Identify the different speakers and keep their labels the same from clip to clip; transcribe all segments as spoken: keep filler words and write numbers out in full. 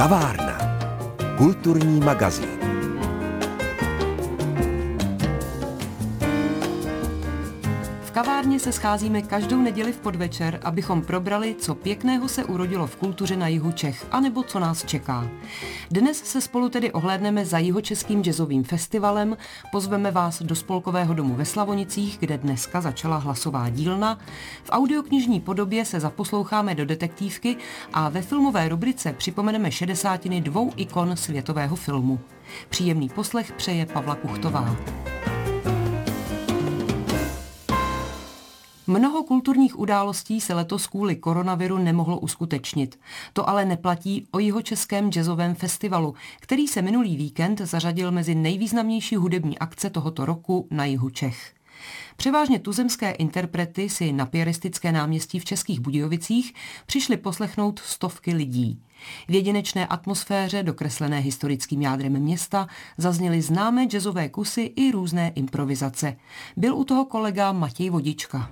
Speaker 1: Kavárna. Kulturní magazín.
Speaker 2: V kavárně se scházíme každou neděli v podvečer, abychom probrali, co pěkného se urodilo v kultuře na jihu Čech, anebo co nás čeká. Dnes se spolu tedy ohlédneme za jihočeským jazzovým festivalem, pozveme vás do Spolkového domu ve Slavonicích, kde dneska začala hlasová dílna. V audioknižní podobě se zaposloucháme do detektívky a ve filmové rubrice připomeneme šedesátiny dvou ikon světového filmu. Příjemný poslech přeje Pavla Kuchtová. Mnoho kulturních událostí se letos kvůli koronaviru nemohlo uskutečnit. To ale neplatí o jihočeském jazzovém festivalu, který se minulý víkend zařadil mezi nejvýznamnější hudební akce tohoto roku na jihu Čech. Převážně tuzemské interprety si na Piaristické náměstí v Českých Budějovicích přišli poslechnout stovky lidí. V jedinečné atmosféře, dokreslené historickým jádrem města, zazněly známé jazzové kusy i různé improvizace. Byl u toho kolega Matěj Vodička.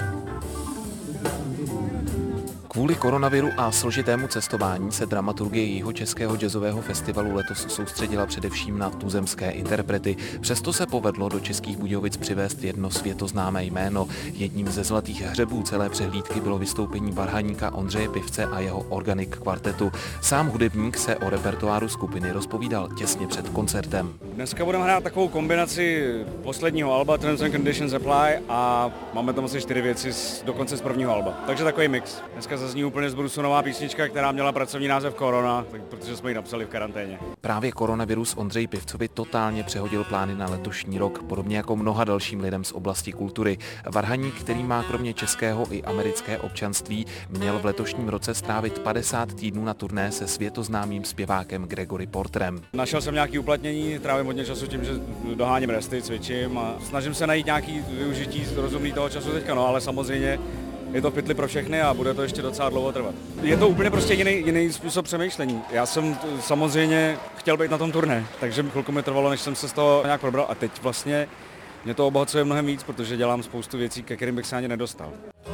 Speaker 3: Kvůli koronaviru a složitému cestování se dramaturgie jihočeského jazzového festivalu letos soustředila především na tuzemské interprety. Přesto se povedlo do Českých Budějovic přivést jedno světoznámé jméno. Jedním ze zlatých hřebů celé přehlídky bylo vystoupení varhaníka Ondřeje Pivce a jeho Organic kvartetu. Sám hudebník se o repertoáru skupiny rozpovídal těsně před koncertem.
Speaker 4: Dneska budeme hrát takovou kombinaci posledního alba Terms and Conditions Apply a máme tam asi čtyři věci z, dokonce z prvního alba. Takže takový mix. Dneska zazní úplně z brusu nová písnička, která měla pracovní název Korona, tak protože jsme ji napsali v karanténě.
Speaker 3: Právě koronavirus Ondřeji Pivcovi totálně přehodil plány na letošní rok, podobně jako mnoha dalším lidem z oblasti kultury. Varhaník, který má kromě českého i americké občanství, měl v letošním roce strávit padesát týdnů na turné se světoznámým zpěvákem Gregory Porterem.
Speaker 4: Našel jsem nějaké uplatnění, trávím hodně času tím, že doháním resty, cvičím a snažím se najít nějaký využití rozumný toho času teďka, no ale samozřejmě je to v pytli pro všechny a bude to ještě docela dlouho trvat. Je to úplně prostě jiný, jiný způsob přemýšlení. Já jsem samozřejmě chtěl být na tom turné, takže chvilku mi trvalo, než jsem se z toho nějak probral a teď vlastně mě to obohacuje mnohem víc, protože dělám spoustu věcí, ke kterým bych se ani nedostal.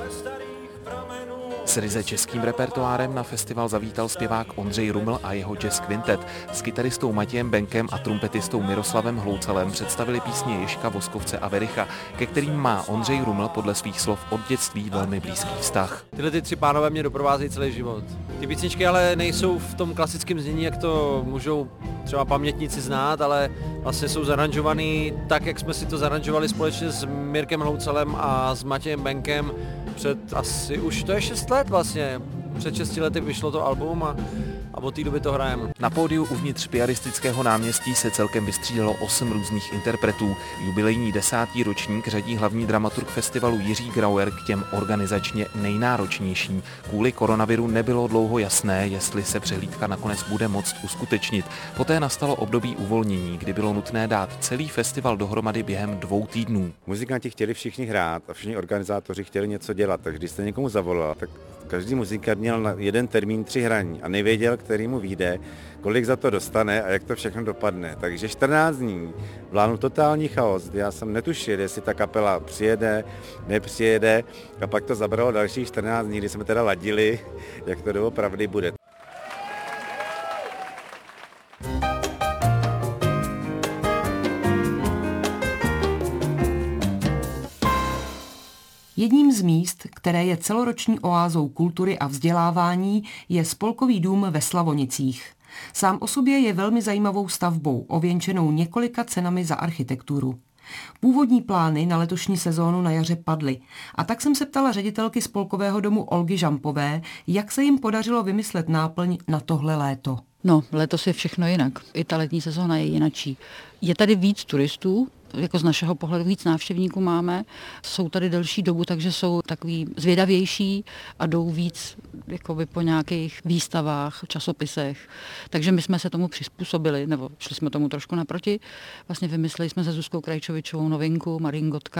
Speaker 3: S ryze českým repertoárem na festival zavítal zpěvák Ondřej Ruml a jeho jazz quintet. S kytaristou Matějem Benkem a trumpetistou Miroslavem Hloucelem představili písně Ježka, Voskovce a Vericha, ke kterým má Ondřej Ruml podle svých slov od dětství velmi blízký vztah.
Speaker 5: Tyhle ty tři pánové mě doprovázejí celý život. Ty písničky ale nejsou v tom klasickém znění, jak to můžou třeba pamětníci znát, ale vlastně jsou zaranžovaný tak, jak jsme si to zaranžovali společně s Mirkem Hloucelem a s Matějem Benkem před asi už to je šest let vlastně. Před šesti lety vyšlo to album a, a od té doby to hrajeme.
Speaker 3: Na pódiu uvnitř Piaristického náměstí se celkem vystřídalo osm různých interpretů. Jubilejní desátý ročník řadí hlavní dramaturg festivalu Jiří Grauer k těm organizačně nejnáročnějším. Kvůli koronaviru nebylo dlouho jasné, jestli se přehlídka nakonec bude moct uskutečnit. Poté nastalo období uvolnění, kdy bylo nutné dát celý festival dohromady během dvou týdnů.
Speaker 6: Muzikanti chtěli všichni hrát a všichni organizátoři chtěli něco dělat, takže když jste někomu zavolal, tak každý muzikant měl na jeden termín tři hraní a nevěděl, který mu vyjde, kolik za to dostane a jak to všechno dopadne. Takže čtrnáct dní vládnul totální chaos. Já jsem netušil, jestli ta kapela přijede, nepřijede a pak to zabralo dalších čtrnáct dní, kdy jsme teda ladili, jak to doopravdy bude.
Speaker 2: Jedním z míst, které je celoroční oázou kultury a vzdělávání, je Spolkový dům ve Slavonicích. Sám o sobě je velmi zajímavou stavbou, ověnčenou několika cenami za architekturu. Původní plány na letošní sezónu na jaře padly a tak jsem se ptala ředitelky Spolkového domu Olgy Žampové, jak se jim podařilo vymyslet náplň na tohle léto.
Speaker 7: No, letos je všechno jinak. I ta letní sezóna je jinačí. Je tady víc turistů, jako z našeho pohledu víc návštěvníků máme, jsou tady delší dobu, takže jsou takový zvědavější a jdou víc jakoby po nějakých výstavách, časopisech. Takže my jsme se tomu přizpůsobili, nebo šli jsme tomu trošku naproti. Vlastně vymysleli jsme se Zuzkou Krajčovičovou novinku Maringotka.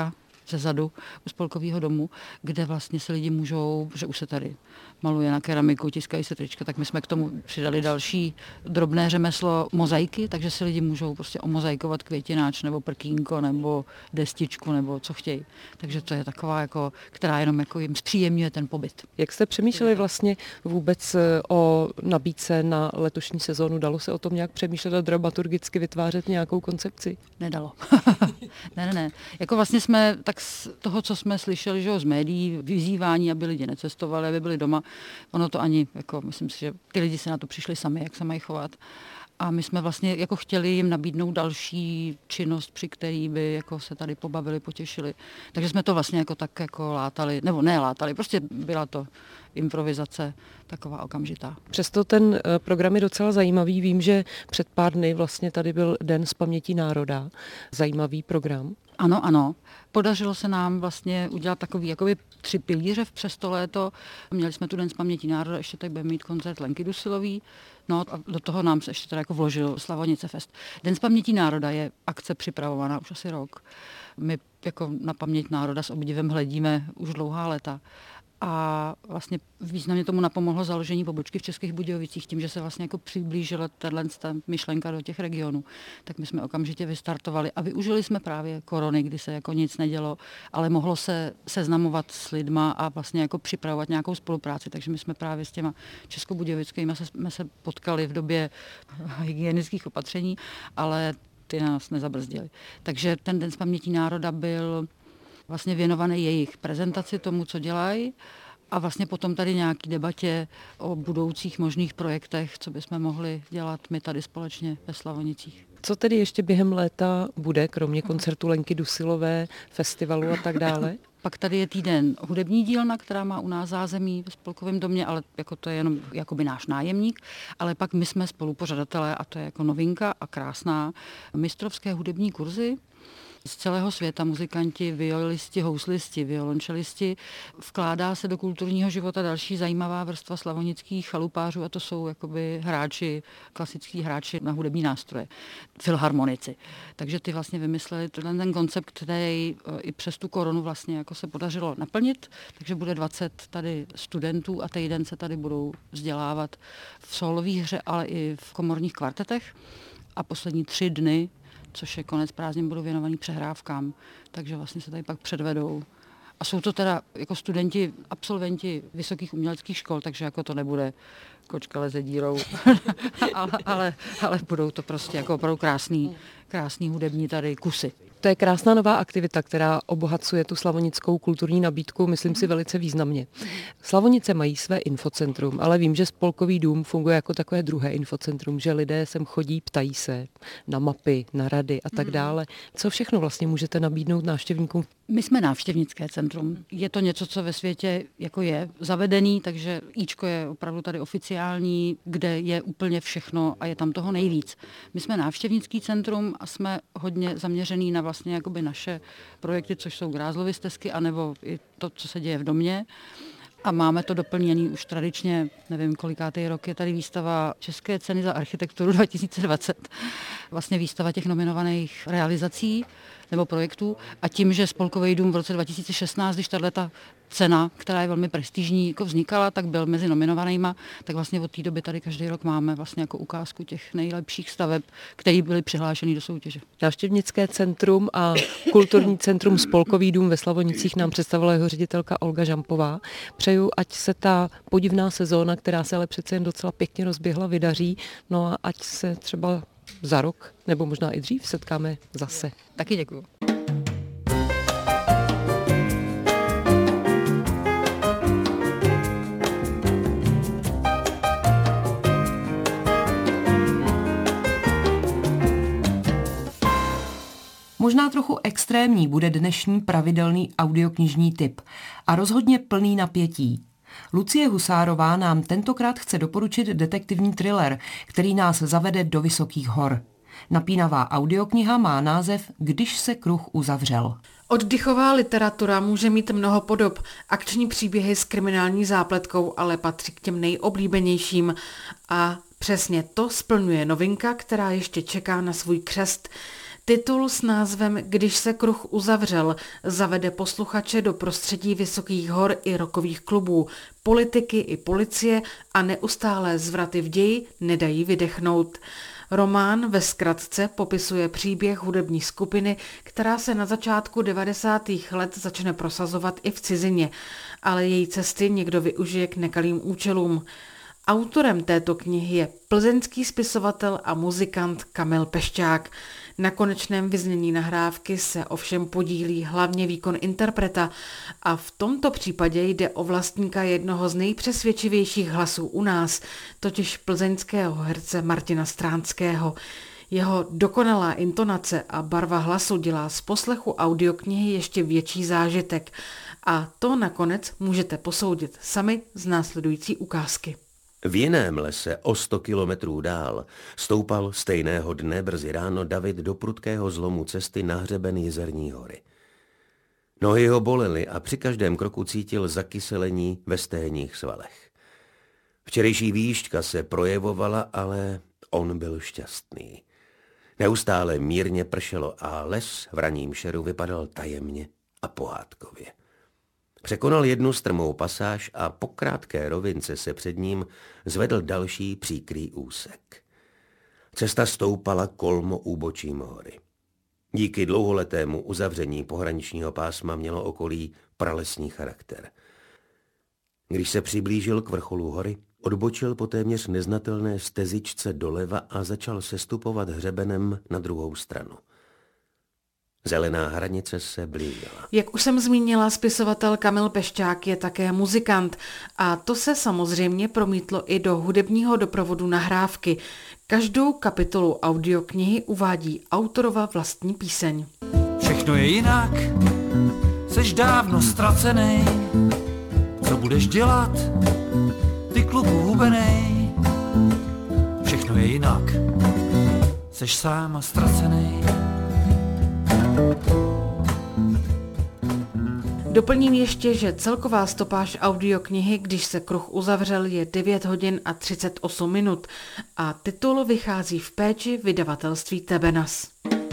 Speaker 7: ze zadu u spolkového domu, kde vlastně se lidi můžou, že už se tady maluje na keramiku, tiskají se trička, tak my jsme k tomu přidali další drobné řemeslo mozaiky, takže si lidi můžou prostě omozaikovat květináč nebo prkínko nebo destičku nebo co chtějí. Takže to je taková, jako, která jenom jako jim zpříjemňuje ten pobyt.
Speaker 8: Jak jste přemýšleli vlastně vůbec o nabídce na letošní sezónu? Dalo se o tom nějak přemýšlet a dramaturgicky vytvářet nějakou koncepci?
Speaker 7: Nedalo. ne, ne, ne. Jako vlastně jsme tak z toho, co jsme slyšeli, že jo, z médií, vyzývání, aby lidi necestovali, aby byli doma, ono to ani, jako myslím si, že ty lidi se na to přišli sami, jak se mají chovat. A my jsme vlastně jako chtěli jim nabídnout další činnost, při který by jako se tady pobavili, potěšili. Takže jsme to vlastně jako tak jako látali, nebo ne látali, prostě byla to improvizace taková okamžitá.
Speaker 8: Přesto ten program je docela zajímavý. Vím, že před pár dny vlastně tady byl Den z paměti národa. Zajímavý program.
Speaker 7: Ano, ano. Podařilo se nám vlastně udělat takový jakoby tři pilíře přes to léto. Měli jsme tu Den z paměti národa, ještě tady budeme mít koncert Lenky Dusilový. No a do toho nám se ještě teda jako vložil Slavonice Fest. Den z paměti národa je akce připravovaná už asi rok. My jako na paměť národa s obdivem hledíme už dlouhá léta. A vlastně významně tomu napomohlo založení pobočky v Českých Budějovicích tím, že se vlastně jako přiblížila tato myšlenka do těch regionů. Tak my jsme okamžitě vystartovali a využili jsme právě korony, kdy se jako nic nedělo, ale mohlo se seznamovat s lidma a vlastně jako připravovat nějakou spolupráci. Takže my jsme právě s těma českobudějovickými jsme se potkali v době hygienických opatření, ale ty nás nezabrzdily. Takže ten Den z paměti národa byl vlastně věnovaný jejich prezentaci, tomu, co dělají, a vlastně potom tady nějaký debatě o budoucích možných projektech, co bychom mohli dělat my tady společně ve Slavonicích.
Speaker 8: Co tedy ještě během léta bude, kromě koncertu Lenky Dusilové, festivalu a tak dále?
Speaker 7: Pak tady je týden hudební dílna, která má u nás zázemí ve Spolkovém domě, ale jako to je jenom jakoby náš nájemník, ale pak my jsme spolupořadatelé a to je jako novinka a krásná mistrovské hudební kurzy. Z celého světa muzikanti, violisti, houslisti, violončelisti. Vkládá se do kulturního života další zajímavá vrstva slavonických chalupářů a to jsou jakoby hráči, klasický hráči na hudební nástroje, filharmonici. Takže ty vlastně vymysleli ten koncept, který i přes tu koronu vlastně jako se podařilo naplnit, takže bude dvacet tady studentů a týden se tady budou vzdělávat v sólových hře, ale i v komorních kvartetech a poslední tři dny, což je konec prázdnin, budou věnovaný přehrávkám, takže vlastně se tady pak předvedou. A jsou to teda jako studenti, absolventi vysokých uměleckých škol, takže jako to nebude kočka leze dírou, ale, ale, ale budou to prostě jako opravdu krásný, krásný hudební tady kusy.
Speaker 8: To je krásná nová aktivita, která obohacuje tu slavonickou kulturní nabídku, myslím si, velice významně. Slavonice mají své infocentrum, ale vím, že Spolkový dům funguje jako takové druhé infocentrum, že lidé sem chodí, ptají se na mapy, na rady a tak dále. Co všechno vlastně můžete nabídnout návštěvníkům?
Speaker 7: My jsme návštěvnické centrum. Je to něco, co ve světě jako je zavedený, takže íčko je opravdu tady oficiální, kde je úplně všechno a je tam toho nejvíc. My jsme návštěvnický centrum a jsme hodně zaměřený na vlastně jakoby naše projekty, což jsou Grázlovy stezky, anebo i to, co se děje v domě. A máme to doplněný už tradičně, nevím kolikátý rok, je tady výstava České ceny za architekturu dva tisíce dvacet. Vlastně výstava těch nominovaných realizací nebo projektů. A tím, že Spolkový dům v roce dva tisíce šestnáct, když tato cena, která je velmi prestižní, jako vznikala, tak byl mezi nominovanýma, tak vlastně od té doby tady každý rok máme vlastně jako ukázku těch nejlepších staveb, které byly přihlášeny do soutěže.
Speaker 8: Návštěvnické centrum a kulturní centrum Spolkový dům ve Slavonicích nám představila jeho ředitelka Olga Žampová. Přeju, ať se ta podivná sezóna, která se ale přece jen docela pěkně rozběhla, vydaří, no a ať se třeba za rok, nebo možná i dřív, setkáme zase.
Speaker 7: Taky děkuju.
Speaker 2: Možná trochu extrémní bude dnešní pravidelný audioknižní tip a rozhodně plný napětí. Lucie Husárová nám tentokrát chce doporučit detektivní thriller, který nás zavede do vysokých hor. Napínavá audiokniha má název Když se kruh uzavřel.
Speaker 9: Oddychová literatura může mít mnoho podob. Akční příběhy s kriminální zápletkou ale patří k těm nejoblíbenějším. A přesně to splňuje novinka, která ještě čeká na svůj křest. Titul s názvem Když se kruh uzavřel zavede posluchače do prostředí vysokých hor i rockových klubů, politiky i policie a neustálé zvraty v ději nedají vydechnout. Román ve zkratce popisuje příběh hudební skupiny, která se na začátku devadesátých let začne prosazovat i v cizině, ale její cesty někdo využije k nekalým účelům. Autorem této knihy je plzeňský spisovatel a muzikant Kamil Pešťák. Na konečném vyznění nahrávky se ovšem podílí hlavně výkon interpreta a v tomto případě jde o vlastníka jednoho z nejpřesvědčivějších hlasů u nás, totiž plzeňského herce Martina Stránského. Jeho dokonalá intonace a barva hlasu dělá z poslechu audioknihy ještě větší zážitek a to nakonec můžete posoudit sami z následující ukázky.
Speaker 10: V jiném lese o sto kilometrů dál stoupal stejného dne brzy ráno David do prudkého zlomu cesty na hřeben Jizerní hory. Nohy ho bolely a při každém kroku cítil zakyselení ve sténních svalech. Včerejší výšťka se projevovala, ale on byl šťastný. Neustále mírně pršelo a les v ranním šeru vypadal tajemně a pohádkově. Překonal jednu strmou pasáž a po krátké rovince se před ním zvedl další příkrý úsek. Cesta stoupala kolmo úbočím hory. Díky dlouholetému uzavření pohraničního pásma mělo okolí pralesní charakter. Když se přiblížil k vrcholu hory, odbočil po téměř neznatelné stezičce doleva a začal sestupovat hřebenem na druhou stranu. Zelená hranice se blížila.
Speaker 9: Jak už jsem zmínila, spisovatel Kamil Pešťák je také muzikant a to se samozřejmě promítlo i do hudebního doprovodu nahrávky. Každou kapitolu audioknihy uvádí autorova vlastní píseň.
Speaker 11: Všechno je jinak, seš dávno ztracený, co budeš dělat, ty kluku hubenej. Všechno je jinak, seš sám a ztracený.
Speaker 9: Doplním ještě, že celková stopáž audioknihy Když se kruh uzavřel je devět hodin a třicet osm minut a titul vychází v péči vydavatelství Tebenas.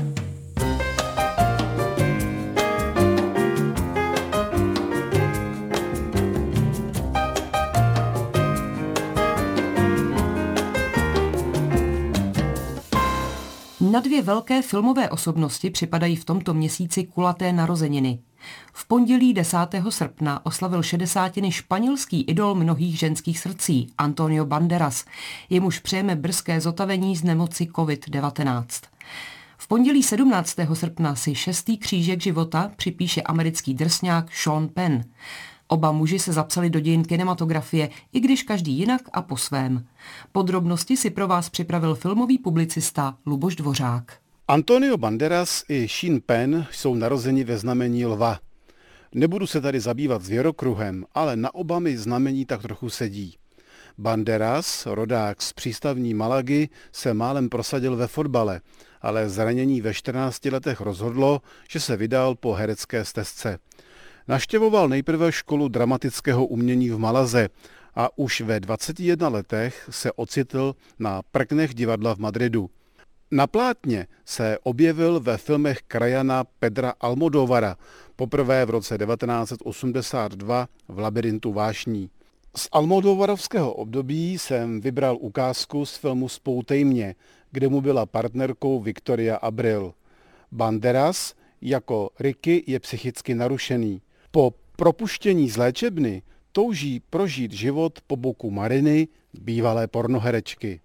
Speaker 2: Na dvě velké filmové osobnosti připadají v tomto měsíci kulaté narozeniny. V pondělí desátého srpna oslavil šedesátiny španělský idol mnohých ženských srdcí Antonio Banderas, jemuž přejeme brzké zotavení z nemoci covid devatenáct. V pondělí sedmnáctého srpna si šestý křížek života připíše americký drsňák Sean Penn. Oba muži se zapsali do dějin kinematografie, i když každý jinak a po svém. Podrobnosti si pro vás připravil filmový publicista Luboš Dvořák.
Speaker 12: Antonio Banderas i Sean Penn jsou narozeni ve znamení lva. Nebudu se tady zabývat zvěrokruhem, ale na oba mi znamení tak trochu sedí. Banderas, rodák z přístavní Malagy, se málem prosadil ve fotbale, ale zranění ve čtrnácti letech rozhodlo, že se vydal po herecké stezce. Navštěvoval nejprve školu dramatického umění v Malaze a už ve dvaceti jedné letech se ocitl na prknech divadla v Madridu. Na plátně se objevil ve filmech krajana Pedra Almodóvara, poprvé v roce devatenáct set osmdesát dva v Labyrintu vášní. Z Almodóvarovského období jsem vybral ukázku z filmu Spoutej mě, kde mu byla partnerkou Victoria Abril. Banderas jako Ricky je psychicky narušený. Po propuštění z léčebny touží prožít život po boku Mariny, bývalé pornoherečky.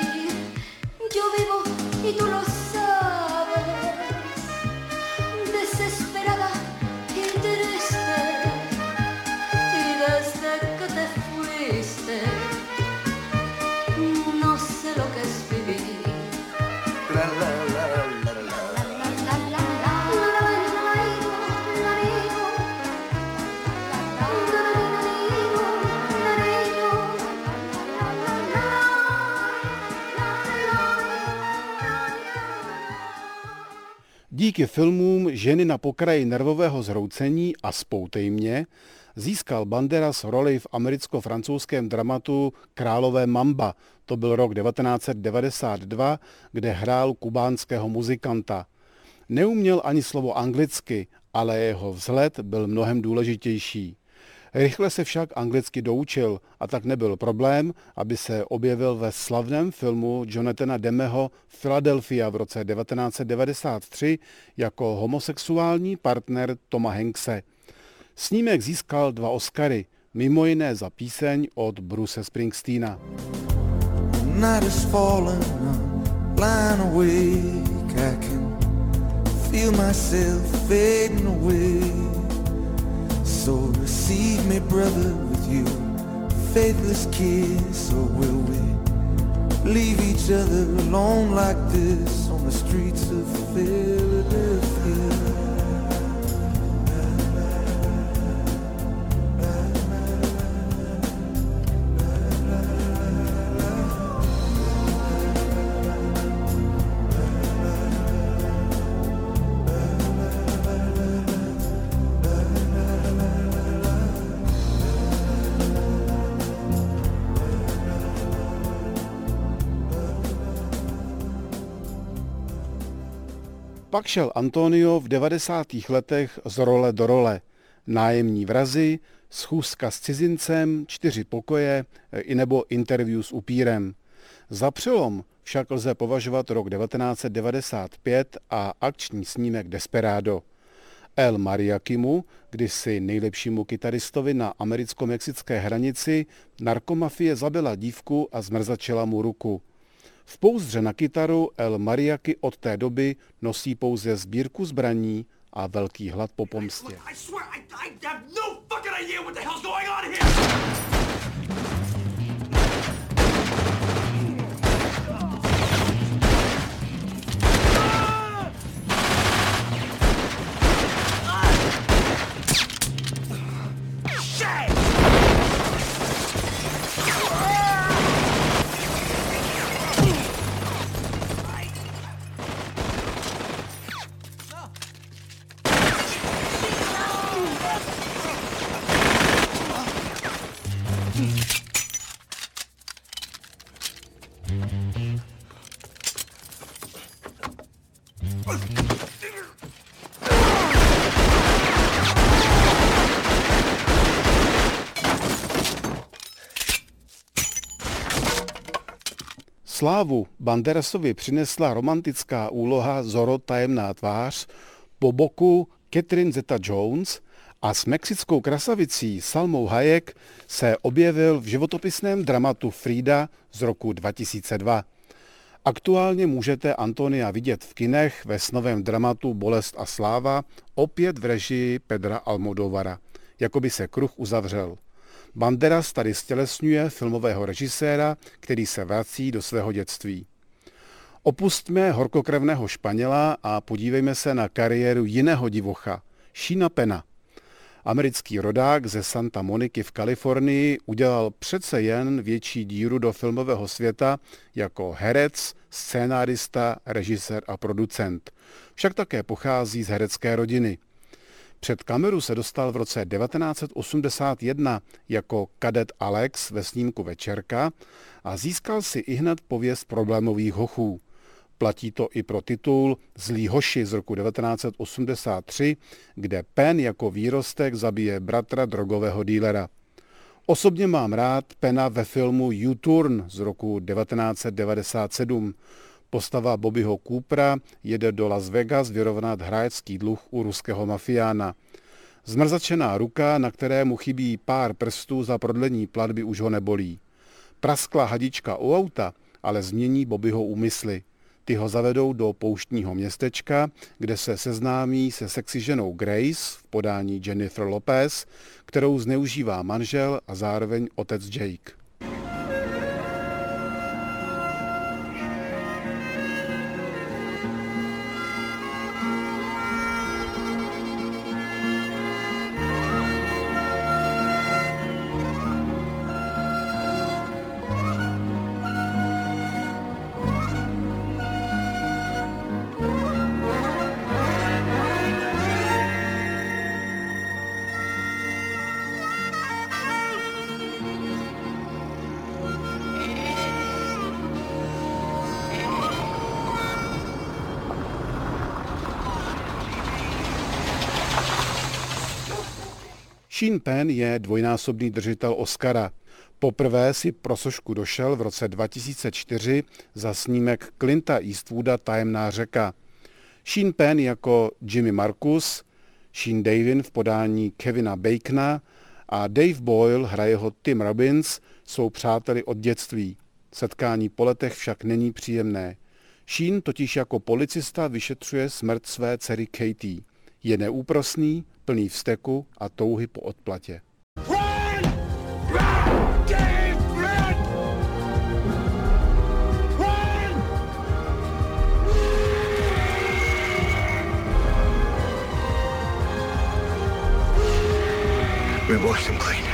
Speaker 12: Díky filmům Ženy na pokraji nervového zhroucení a Spoutej mě získal Banderas roli v americko-francouzském dramatu Králové Mamba. To byl rok devatenáct set devadesát dva, kde hrál kubánského muzikanta. Neuměl ani slovo anglicky, ale jeho vzhled byl mnohem důležitější. Rychle se však anglicky doučil a tak nebyl problém, aby se objevil ve slavném filmu Jonathana Demmeho Philadelphia v roce devatenáct set devadesát tři jako homosexuální partner Toma Hankse. Snímek získal dva Oscary, mimo jiné za píseň od Bruce Springsteena.
Speaker 13: So receive me, brother, with you, faithless kiss, or will we leave each other alone like this on the streets of Philadelphia?
Speaker 12: Pak šel Antonio v devadesátých letech z role do role. Nájemní vrazi, schůzka s cizincem, čtyři pokoje i nebo interview s upírem. Za přelom však lze považovat rok devatenáct set devadesát pět a akční snímek Desperado. El Mariachimu, kdysi nejlepšímu kytaristovi na americko-mexické hranici, narkomafie zabila dívku a zmrzačila mu ruku. V pouzdře na kytaru El Mariachi od té doby nosí pouze sbírku zbraní a velký hlad po pomstě. Slávu Banderasovi přinesla romantická úloha Zorro tajemná tvář po boku Catherine Zeta-Jones a s mexickou krasavicí Salmou Hayek se objevil v životopisném dramatu Frida z roku dva tisíce dva. Aktuálně můžete Antonia vidět v kinech ve snovém dramatu Bolest a sláva, opět v režii Pedra Almodóvara. Jakoby se kruh uzavřel. Banderas tady stělesňuje filmového režiséra, který se vrací do svého dětství. Opustme horkokrevného Španěla a podívejme se na kariéru jiného divocha, Seana Penna. Americký rodák ze Santa Moniky v Kalifornii udělal přece jen větší díru do filmového světa jako herec, scénárista, režisér a producent. Však také pochází z herecké rodiny. Před kameru se dostal v roce devatenáct set osmdesát jedna jako kadet Alex ve snímku Večerka a získal si ihned pověst problémových hochů. Platí to i pro titul Zlí hoši z roku devatenáct set osmdesát tři, kde Penn jako výrostek zabije bratra drogového dílera. Osobně mám rád Penna ve filmu U-Turn z roku devatenáct set devadesát sedm. Postava Bobbyho Coopera jede do Las Vegas vyrovnat hráčský dluh u ruského mafiána. Zmrzačená ruka, na které mu chybí pár prstů za prodlení platby, už ho nebolí. Prasklá hadička u auta ale změní Bobbyho úmysly. Ty ho zavedou do pouštního městečka, kde se seznámí se sexy ženou Grace v podání Jennifer Lopez, kterou zneužívá manžel a zároveň otec Jake. Sean Penn je dvojnásobný držitel Oscara. Poprvé si pro sošku došel v roce dva tisíce čtyři za snímek Clinta Eastwooda Tajemná řeka. Sean Penn jako Jimmy Marcus, Sean Davin v podání Kevina Bacona a Dave Boyle hraje ho Tim Robbins, jsou přáteli od dětství. Setkání po letech však není příjemné. Sean totiž jako policista vyšetřuje smrt své dcery Katie. Je neúprosný, plný vzteku a touhy po odplatě.
Speaker 14: We washed him clean.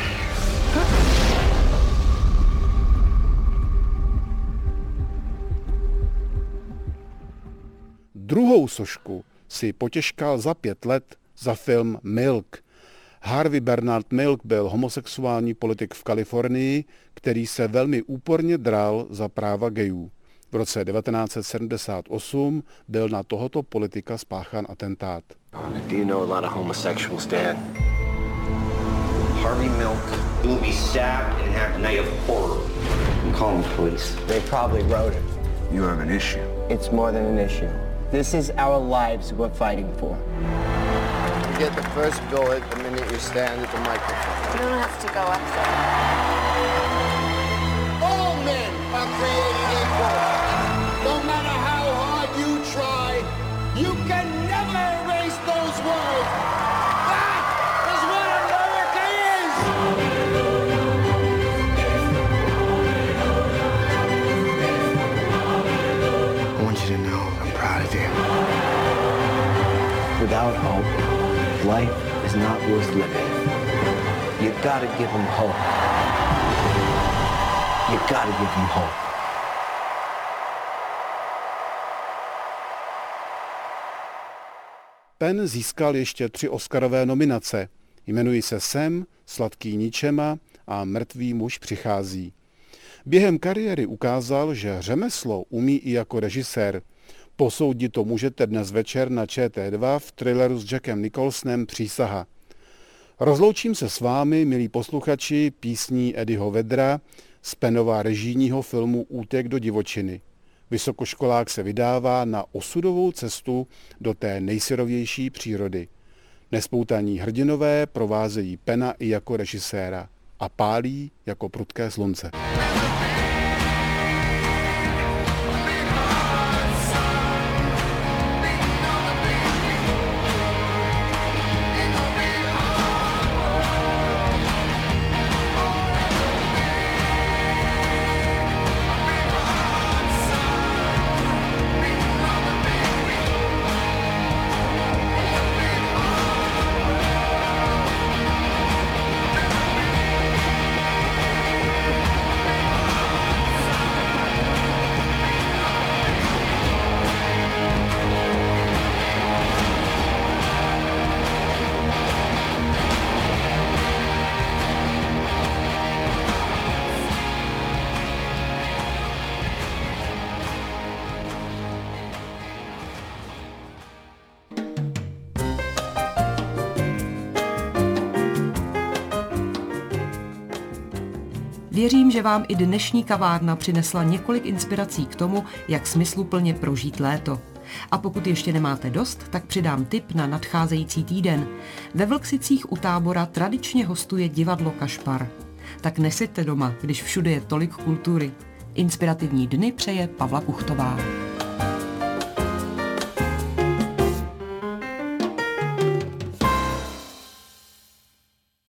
Speaker 12: Druhou sošku si potěškal za pět let za film Milk. Harvey Bernard Milk byl homosexuální politik v Kalifornii, který se velmi úporně dral za práva gayů. V roce devatenáct set sedmdesát osm byl na tohoto politika spáchán atentát.
Speaker 15: Do you know a lot of homosexuals, Dad? Harvey Milk will be stabbed and have a night of horror. I'm calling the police.
Speaker 16: They probably wrote it.
Speaker 14: You have an issue.
Speaker 16: It's more than an issue. This is our lives we're fighting for.
Speaker 17: You get the first bullet the minute you stand at the microphone.
Speaker 18: You don't have to go up there.
Speaker 17: All men are created equal. No matter how hard you try, you can never erase those words. That is what America is!
Speaker 14: I want you to know I'm proud of you.
Speaker 15: Without hope, life is not worth living. You gotta give them hope. You gotta give them hope.
Speaker 12: Penn získal ještě tři Oscarové nominace. Jmenují se Sam, Sladký ničema a Mrtvý muž přichází. Během kariéry ukázal, že řemeslo umí i jako režisér. Posoudit to můžete dnes večer na Č T dva v thrilleru s Jackem Nicholsonem Přísaha. Rozloučím se s vámi, milí posluchači, písní Eddieho Vedra z Pennova režijního filmu Útěk do divočiny. Vysokoškolák se vydává na osudovou cestu do té nejsyrovější přírody. Nespoutaní hrdinové provázejí Penna i jako režiséra a pálí jako prudké slunce.
Speaker 2: Věřím, že vám i dnešní kavárna přinesla několik inspirací k tomu, jak smysluplně prožít léto. A pokud ještě nemáte dost, tak přidám tip na nadcházející týden. Ve Vlksicích u Tábora tradičně hostuje divadlo Kašpar. Tak neseďte doma, když všude je tolik kultury. Inspirativní dny přeje Pavla Kuchtová.